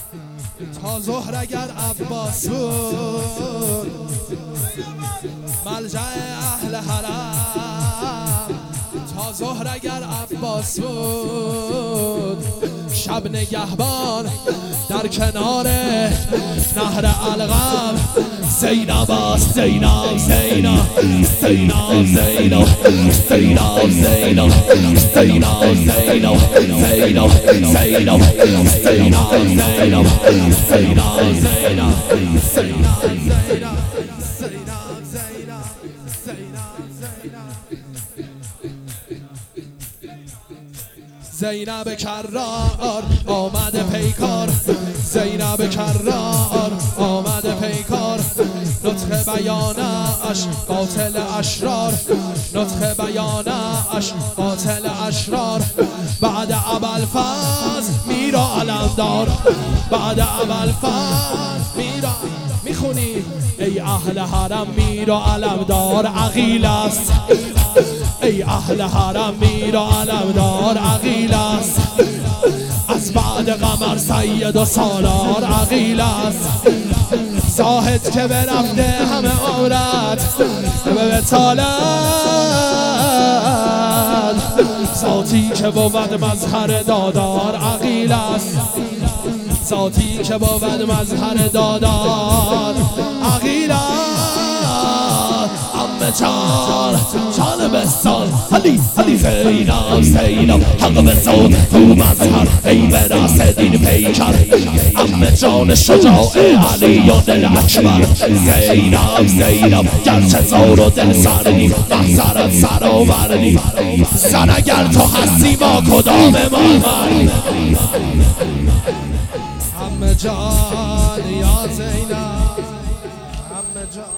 تا ظهر اگر عباس بود ملجأ اهل حرم، تا ظهر اگر عباس بود شب نگهبان در کنار نهر الغم زینب است، زینب زینب زینب زینب زینب زینب زینب زینب زینب زینب زینب کرار آمده پیکار، زینب کرار آمده پیکار، نطق بیانش قاتل اشرار، نطق بیانش قاتل اشرار، بعد ابوالفضل میرا علمدار، بعد ابوالفضل میرا میخونی ای اهل حرم میرا علمدار عقیل است، ای اهل حرم میرا علمدار عقیل است، از بعد قمر سید و سالار عقیل است، زاهد که برفته همه عمرت به بتالت، ذاتی که بود مظهر دادار عقیل است، ذاتی که بود مظهر دادار عقیل است. عمه جان جان بستان علی علی زینب زینب حق بستان تو مظهر ای براس دین پیکر، عمه جان شجاع علی و دل اکبر زینب زینب گرچه زار و دل سردی محضرت سر آوردی، زن اگر تو هستی با کدام محمد عمه جان یا زینب عمه جان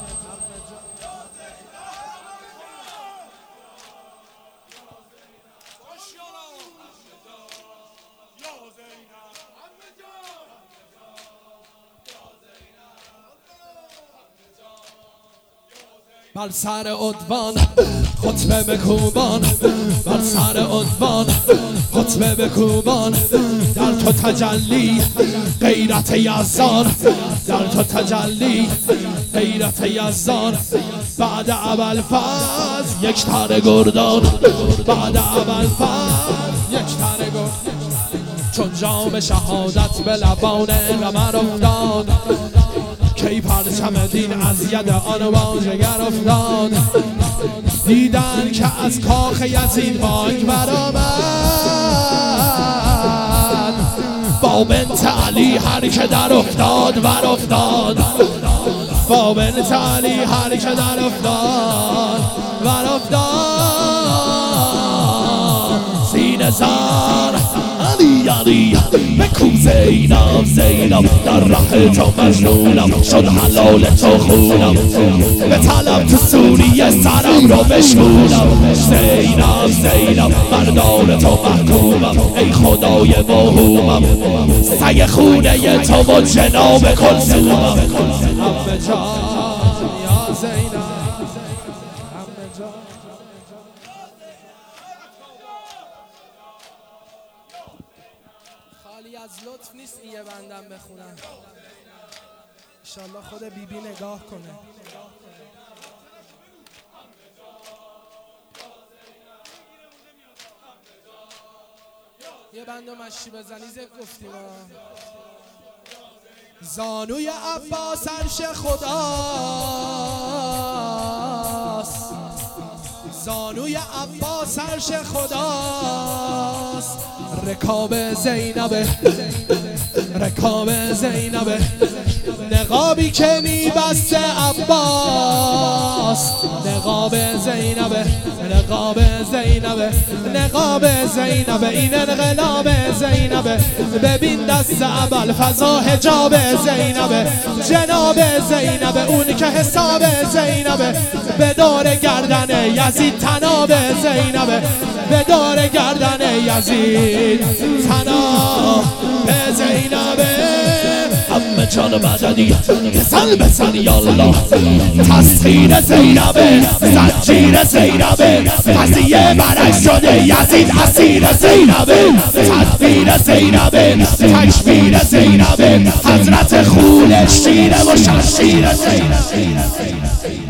بر سر عنوان خطبه بکوبان، بر سر عنوان خطبه بکوبان، در تو تجلی غیرت یزدان، در تو تجلی غیرت یزدان، بعد ابوالفضل یک تن گردان، بعد ابوالفضل یک تن گردان، چون جام شهادت به لبان قمر افتاد، کی پرچم دین از ید آن با جگر افتاد، دیدن که از کاخ یزید بانگ برآمد، با بنت علی هر که در افتاد ور افتاد، با بنت علی هر که در افتاد ور افتاد، سینه زار علی علی بکو زینب زینب در ره تو مجنونم، شد حلال تو خونم، به طلب تو سوریه سرم رو بشکونم، زینب زینب مردان تو محکومم، ای خدای موهومم سگ خونه تو و جناب کلثومم، عمه جان یا زینب عمه جان. خالی از لطف نیست این یه بندم بخونم، انشالله خود بیبی نگاه کنه. یه بند و مشی بزنی زب گفتیم زانوی عباس عرش خداست، زانوی عباس عرش خداست، رکاب زینبه رکاب زینبه، نقابی که میبسته عباس، نقاب زینبه نقاب زینبه نقاب زینبه، این انقلاب زینبه، ببین دست ابوالفضل حجاب زینبه، جناب زینبه اون که حساب زینبه، به دور گردن یزید تناب زینبه، به دور گردن یزید تناب زینبه، عمه جان مددی بزن بزن یالله، تسخیر زینبه زنجیر زینبه، قضیه برعکس شده یزید اسیر زینبه، تدبیر زینبه تکبیر زینبه، حضرت خون شیره و شمشیر